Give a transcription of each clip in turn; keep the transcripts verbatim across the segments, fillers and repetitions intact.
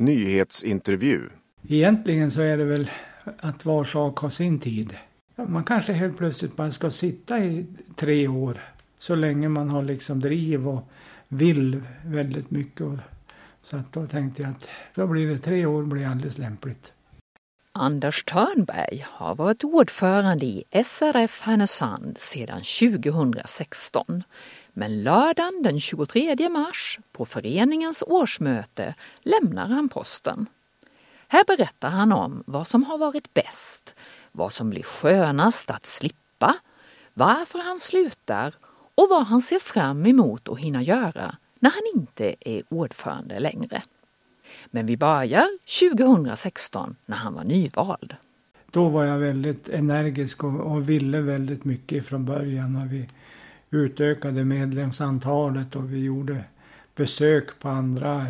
Nyhetsintervju. Egentligen så är det väl att var sak har sin tid. Man kanske helt plötsligt bara ska sitta i tre år. Så länge man har liksom driv och vill väldigt mycket. Så att då tänkte jag att då blir det tre år blir alldeles lämpligt. Anders Törnberg har varit ordförande i S R F Härnösand sedan tjugohundrasexton. Men lördagen den tjugotredje mars på föreningens årsmöte lämnar han posten. Här berättar han om vad som har varit bäst, vad som blir skönast att slippa, varför han slutar och vad han ser fram emot att hinna göra när han inte är ordförande längre. Men vi börjar tjugohundrasexton när han var nyvald. Då var jag väldigt energisk och, och ville väldigt mycket från början. Och vi utökade medlemsantalet och vi gjorde besök på andra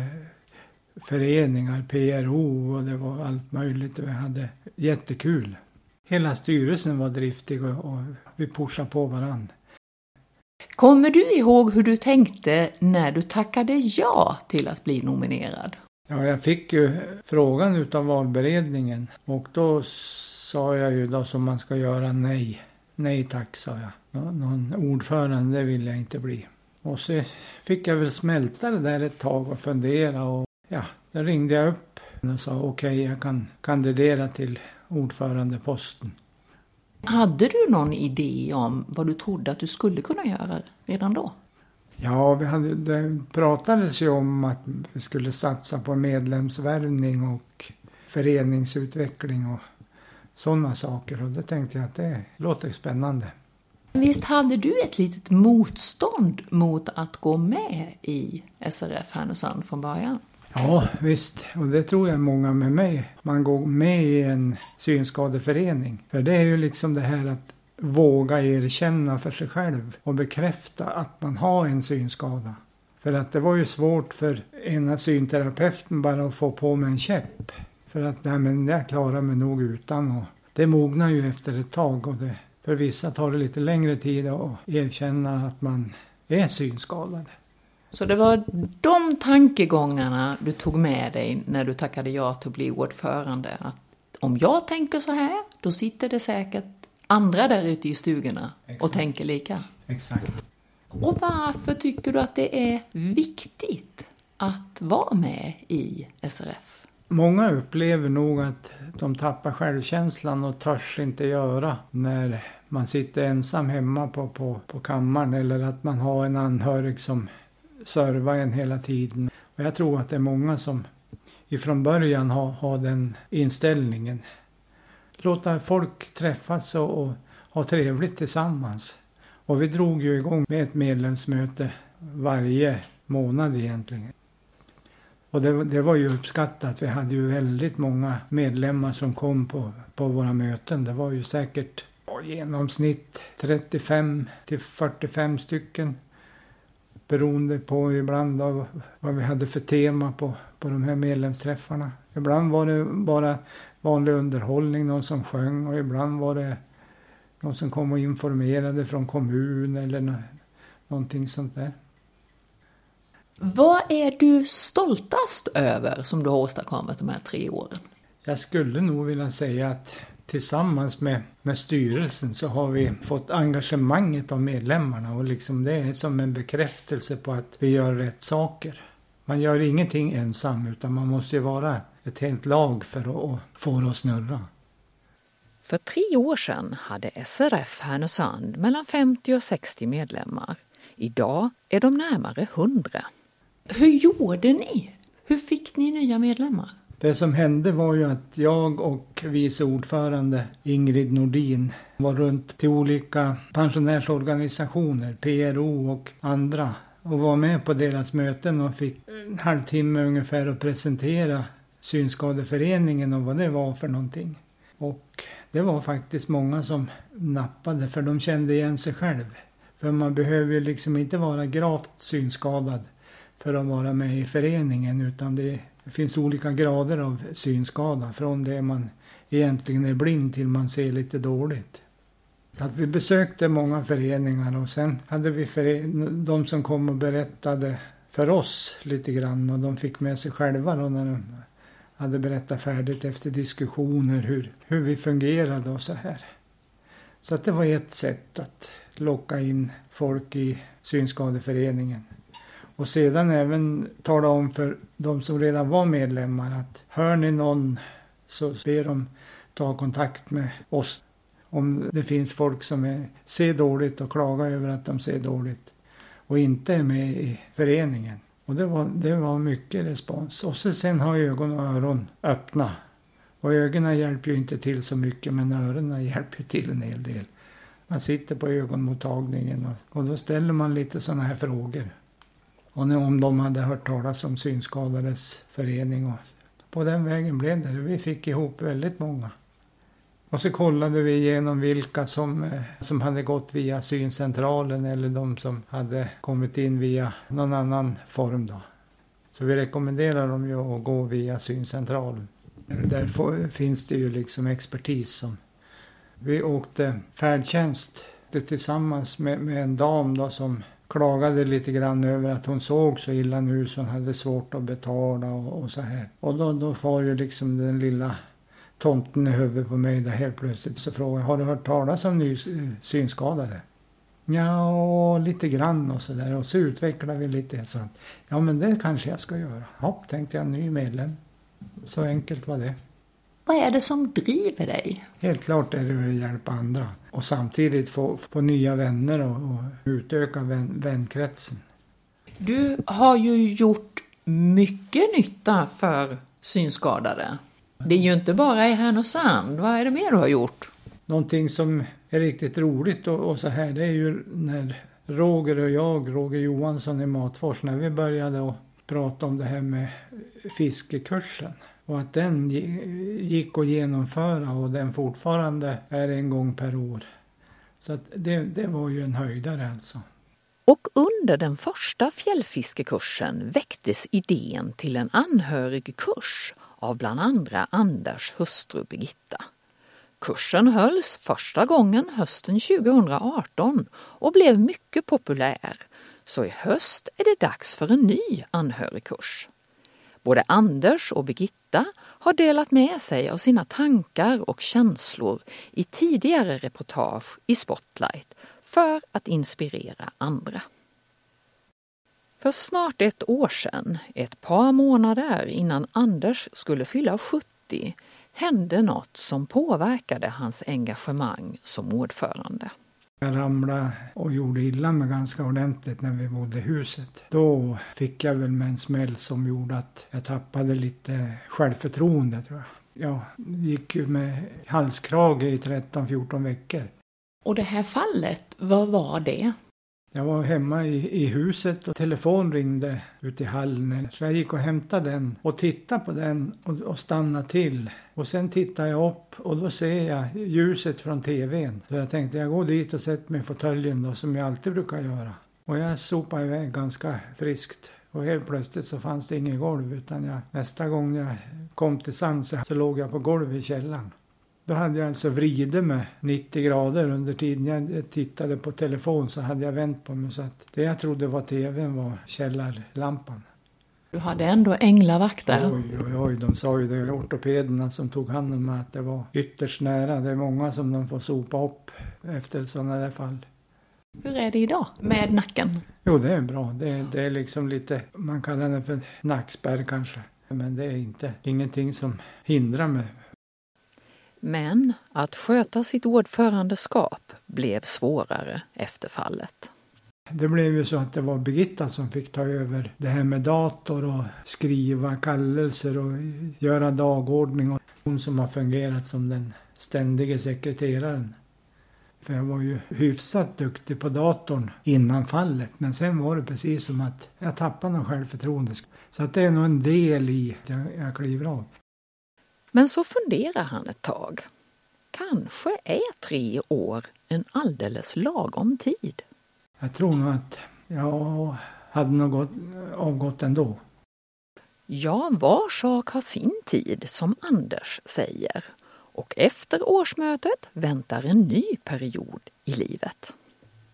föreningar, P R O och det var allt möjligt. Vi hade jättekul. Hela styrelsen var driftig och, och vi pushade på varandra. Kommer du ihåg hur du tänkte när du tackade ja till att bli nominerad? Ja, jag fick ju frågan utav valberedningen och då sa jag ju då som man ska göra nej. Nej tack, sa jag. Någon ordförande det vill jag inte bli. Och så fick jag väl smälta det där ett tag och fundera och ja, då ringde jag upp och sa okej, okay, jag kan kandidera till ordförandeposten. Hade du någon idé om vad du trodde att du skulle kunna göra redan då? Ja, vi hade, det pratades ju om att vi skulle satsa på medlemsvärvning och föreningsutveckling och sådana saker. Och då tänkte jag att det låter spännande. Visst hade du ett litet motstånd mot att gå med i S R F Härnösand från början? Ja, visst. Och det tror jag många med mig. Man går med i en synskadeförening. För det är ju liksom det här att våga erkänna för sig själv och bekräfta att man har en synskada. För att det var ju svårt för ena synterapeuten bara att få på med en käpp. För att nej, men jag klarar mig nog utan. Och det mognar ju efter ett tag. Och det, för vissa tar det lite längre tid att erkänna att man är synskadad. Så det var de tankegångarna du tog med dig när du tackade ja till att bli ordförande. Att om jag tänker så här, då sitter det säkert andra där ute i stugorna. Exakt. Och tänker lika. Exakt. Och varför tycker du att det är viktigt att vara med i S R F? Många upplever nog att de tappar självkänslan och törs inte göra när man sitter ensam hemma på, på, på kammaren. Eller att man har en anhörig som servar en hela tiden. Och jag tror att det är många som ifrån början har, har den inställningen. Låta folk träffas och, och ha trevligt tillsammans. Och vi drog ju igång med ett medlemsmöte varje månad egentligen. Och det, det var ju uppskattat. Vi hade ju väldigt många medlemmar som kom på, på våra möten. Det var ju säkert i genomsnitt trettiofem till fyrtiofem stycken. Beroende på ibland av vad vi hade för tema på, på de här medlemsträffarna. Ibland var det bara vanlig underhållning, någon som sjöng. Och ibland var det någon som kom och informerade från kommun eller no- någonting sånt där. Vad är du stoltast över som du har åstadkommit de här tre åren? Jag skulle nog vilja säga att tillsammans med, med styrelsen så har vi fått engagemanget av medlemmarna. Och liksom det är som en bekräftelse på att vi gör rätt saker. Man gör ingenting ensam utan man måste ju vara ett helt lag för att, att få det att snurra. För tre år sedan hade S R F Härnösand mellan femtio och sextio medlemmar. Idag är de närmare hundra. Hur gjorde ni? Hur fick ni nya medlemmar? Det som hände var ju att jag och vice ordförande Ingrid Nordin var runt till olika pensionärsorganisationer, P R O och andra. Och var med på deras möten och fick en halvtimme ungefär att presentera synskadeföreningen och vad det var för någonting. Och det var faktiskt många som nappade för de kände igen sig själv. För man behöver ju liksom inte vara gravt synskadad för att vara med i föreningen utan det Det finns olika grader av synskada från det man egentligen är blind till man ser lite dåligt. Så att vi besökte många föreningar och sen hade vi fören- de som kom och berättade för oss lite grann och de fick med sig själva då när de hade berättat färdigt efter diskussioner hur, hur vi fungerade och så här. Så att det var ett sätt att locka in folk i synskadeföreningen. Och sedan även tala om för de som redan var medlemmar att hör ni någon så ber de ta kontakt med oss. Om det finns folk som är, ser dåligt och klagar över att de ser dåligt och inte är med i föreningen. Och det var, det var mycket respons. Och så sen har ögon och öron öppna. Och ögonen hjälper ju inte till så mycket, men öronen hjälper till en hel del. Man sitter på ögonmottagningen och, och då ställer man lite sådana här frågor. Och nu, om de hade hört talas om synskadades förening. Och på den vägen blev det. Vi fick ihop väldigt många. Och så kollade vi igenom vilka som, som hade gått via syncentralen eller de som hade kommit in via någon annan form då. Så vi rekommenderar dem ju att gå via syncentralen. Där får, finns det ju liksom expertis som... Vi åkte färdtjänst tillsammans med, med en dam då som klagade lite grann över att hon såg så illa nu så hon hade svårt att betala och, och så här. Och då, då får ju liksom den lilla tomten i huvudet på mig där helt plötsligt så frågade, har du hört talas om ny synskadade? Ja, lite grann och så där. Och så utvecklar vi lite sånt. Ja, men det kanske jag ska göra. Hopp, tänkte jag, ny medlem. Så enkelt var det. Vad är det som driver dig? Helt klart är det att hjälpa andra. Och samtidigt få, få nya vänner och, och utöka vän, vänkretsen. Du har ju gjort mycket nytta för synskadade. Det är ju inte bara i Härnösand. Vad är det mer du har gjort? Någonting som är riktigt roligt och, och så här, det är ju när Roger och jag, Roger Johansson i Matfors, när vi började att prata om det här med fiskekursen. Och att den gick att genomföra och den fortfarande är en gång per år. Så att det, det var ju en höjdare alltså. Och under den första fjällfiskekursen väcktes idén till en anhörigkurs av bland andra Anders hustru Birgitta. Kursen hölls första gången hösten tjugohundraarton och blev mycket populär. Så i höst är det dags för en ny anhörigkurs. Både Anders och Birgitta har delat med sig av sina tankar och känslor i tidigare reportage i Spotlight för att inspirera andra. För snart ett år sedan, ett par månader innan Anders skulle fylla sjuttio, hände något som påverkade hans engagemang som ordförande. Jag ramlade och gjorde illa mig ganska ordentligt när vi bodde i huset. Då fick jag väl med en smäll som gjorde att jag tappade lite självförtroende, tror jag. Jag gick ju med halskrage i tretton fjorton veckor. Och det här fallet, vad var det? Jag var hemma i, i huset och telefon ringde ut i hallen. Så jag gick och hämtade den och tittade på den och, och stannade till. Och sen tittade jag upp och då ser jag ljuset från tvn. Så jag tänkte jag går dit och sätter mig i fåtöljen då, som jag alltid brukar göra. Och jag sopade iväg ganska friskt. Och helt plötsligt så fanns det ingen golv, utan jag, nästa gång jag kom till sans så låg jag på golvet i källaren. Då hade jag alltså vridit mig nittio grader under tiden jag tittade på telefon, så hade jag vänt på mig så att det jag trodde var tvn var källarlampan. Du hade ändå änglavakter. Oj, oj, oj, de sa ju det, ortopederna som tog hand om mig, att det var ytterst nära. Det är många som de får sopa upp efter sådana där fall. Hur är det idag med nacken? Jo, det är bra. Det, det är liksom lite, man kallar det för nackspärr kanske. Men det är inte ingenting som hindrar mig. Men att sköta sitt ordförandeskap blev svårare efter fallet. Det blev ju så att det var Birgitta som fick ta över det här med dator och skriva kallelser och göra dagordning. Och hon som har fungerat som den ständiga sekreteraren. För jag var ju hyfsat duktig på datorn innan fallet. Men sen var det precis som att jag tappade någon självförtroende. Så att det är nog en del i att jag, jag kliver av. Men så funderar han ett tag. Kanske är tre år en alldeles lagom tid. Jag tror nog att jag hade något avgått ändå. Ja, var sak har sin tid, som Anders säger. Och efter årsmötet väntar en ny period i livet.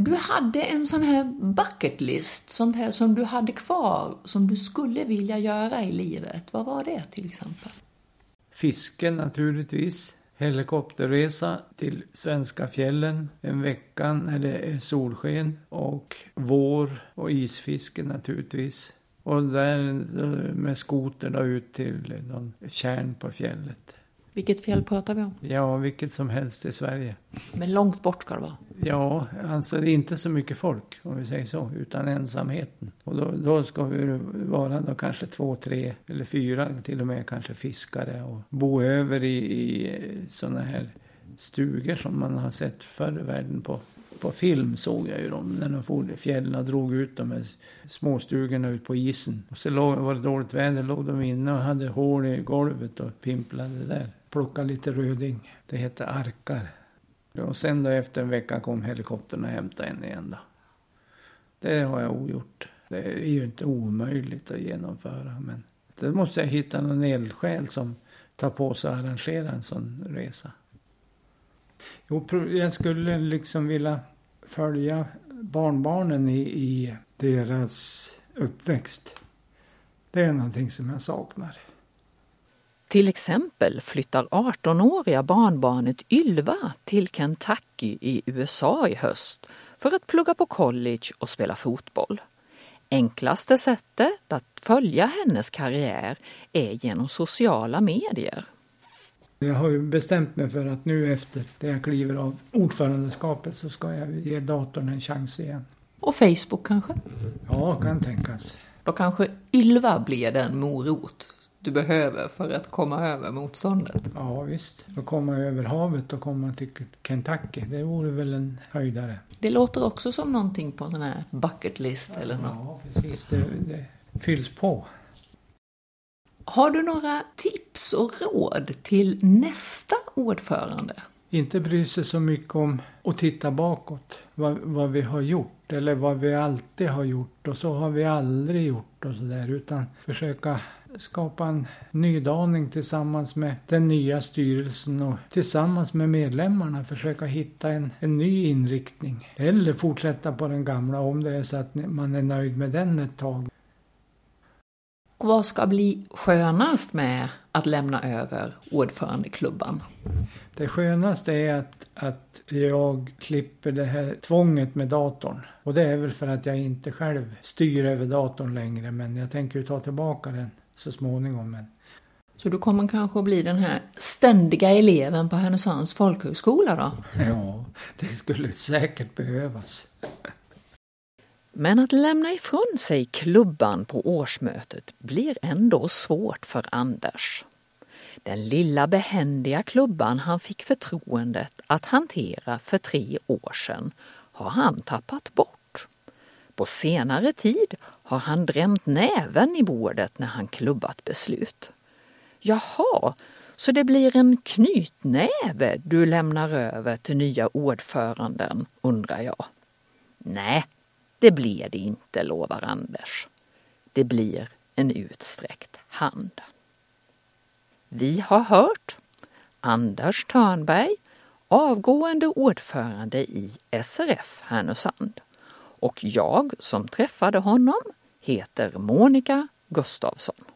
Du hade en sån här bucket list, sånt här som du hade kvar, som du skulle vilja göra i livet. Vad var det till exempel? Fiske naturligtvis. Helikopterresa till svenska fjällen en vecka när det är solsken. Och vår och isfiske naturligtvis. Och där med skoter då ut till någon kärn på fjället. Vilket fjäll pratar vi om? Ja, vilket som helst i Sverige. Men långt bort ska det vara. Ja, alltså det är inte så mycket folk om vi säger så, utan ensamheten. Och då, då ska vi vara då kanske två, tre eller fyra till och med kanske fiskare. Och bo över i, i sådana här stugor som man har sett förr i världen på. På film såg jag ju dem när de for i fjällen och drog ut de här småstugorna ut på isen. Och så låg, var det dåligt väder, låg de inne och hade hål i golvet och pimplade där. Plockade lite röding. Det heter arkar. Och sen då efter en vecka kom helikoptern och hämtade en igen då. Det har jag ogjort. Det är ju inte omöjligt att genomföra. Men det måste jag hitta någon eldsjäl som tar på sig att arrangera en sån resa. Jo, jag skulle liksom vilja följa barnbarnen i, i deras uppväxt. Det är någonting som jag saknar. Till exempel flyttar arton-åriga barnbarnet Ylva till Kentucky i U S A i höst för att plugga på college och spela fotboll. Enklaste sättet att följa hennes karriär är genom sociala medier. Jag har ju bestämt mig för att nu efter det jag kliver av ordförandeskapet så ska jag ge datorn en chans igen. Och Facebook kanske? Ja, kan tänkas. Då kanske Ylva blir den morot du behöver för att komma över motståndet. Ja, visst. Att komma över havet och komma till Kentucky, det vore väl en höjdare. Det låter också som någonting på en sån här bucket list eller något. Ja, precis. Det, det fylls på. Har du några tips och råd till nästa ordförande? Inte bry sig så mycket om att titta bakåt. Vad, vad vi har gjort eller vad vi alltid har gjort och så har vi aldrig gjort och sådär. Utan försöka skapa en nydaning tillsammans med den nya styrelsen och tillsammans med medlemmarna försöka hitta en, en ny inriktning. Eller fortsätta på den gamla om det är så att man är nöjd med den ett tag. Och vad ska bli skönast med att lämna över ordförandeklubban? Det skönaste är att, att jag klipper det här tvånget med datorn. Och det är väl för att jag inte själv styr över datorn längre. Men jag tänker ju ta tillbaka den så småningom. Men... Så du kommer kanske att bli den här ständiga eleven på Härnösands folkhögskola då? Ja, det skulle säkert behövas. Men att lämna ifrån sig klubban på årsmötet blir ändå svårt för Anders. Den lilla behändiga klubban han fick förtroendet att hantera för tre år sedan har han tappat bort. På senare tid har han drämt näven i bordet när han klubbat beslut. Jaha, så det blir en knytnäve du lämnar över till nya ordföranden, undrar jag. Nej. Det blir det inte, lovar Anders. Det blir en utsträckt hand. Vi har hört Anders Törnberg, avgående ordförande i S R F Härnösand. Och jag som träffade honom heter Monica Gustafsson.